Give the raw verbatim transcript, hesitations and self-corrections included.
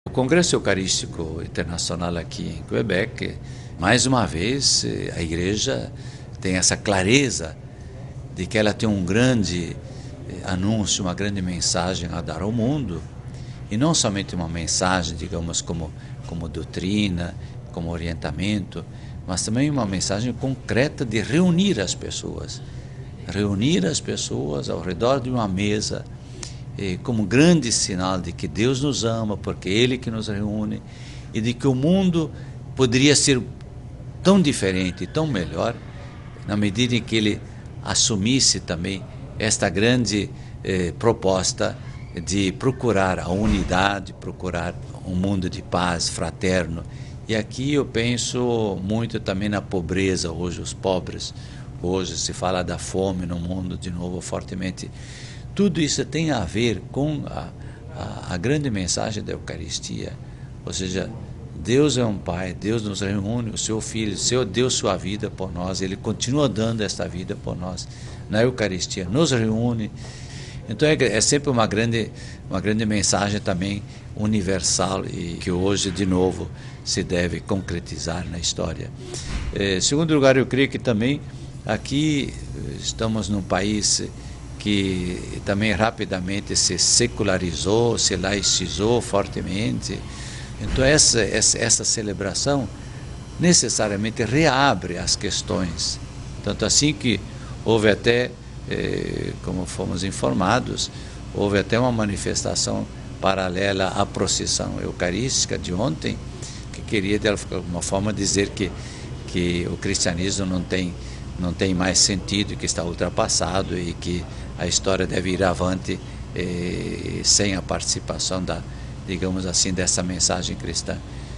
O Congresso Eucarístico Internacional aqui em Quebec, mais uma vez, a Igreja tem essa clareza de que ela tem um grande anúncio, uma grande mensagem a dar ao mundo, e não somente uma mensagem, digamos, como, como doutrina, como orientamento, mas também uma mensagem concreta de reunir as pessoas, reunir as pessoas ao redor de uma mesa, como grande sinal de que Deus nos ama, porque é Ele que nos reúne, e de que o mundo poderia ser tão diferente, tão melhor, na medida em que Ele assumisse também esta grande eh, proposta de procurar a unidade, procurar um mundo de paz, fraterno. E aqui eu penso muito também na pobreza, hoje os pobres, hoje se fala da fome no mundo de novo fortemente. Tudo isso tem a ver com a, a, a grande mensagem da Eucaristia, ou seja, Deus é um Pai, Deus nos reúne, o seu Filho, o Senhor deu sua vida por nós, Ele continua dando esta vida por nós, na Eucaristia nos reúne. Então é, é sempre uma grande, uma grande mensagem também universal e que hoje de novo se deve concretizar na história. Em é, segundo lugar, eu creio que também aqui estamos num país que também rapidamente se secularizou, se laicizou fortemente. Então essa, essa, essa celebração necessariamente reabre as questões. Tanto assim que houve até, eh, como fomos informados, houve até uma manifestação paralela à procissão eucarística de ontem, que queria de alguma forma dizer que, que o cristianismo não tem, não tem mais sentido, que está ultrapassado e que a história deve ir avante eh, sem a participação da, digamos assim, dessa mensagem cristã.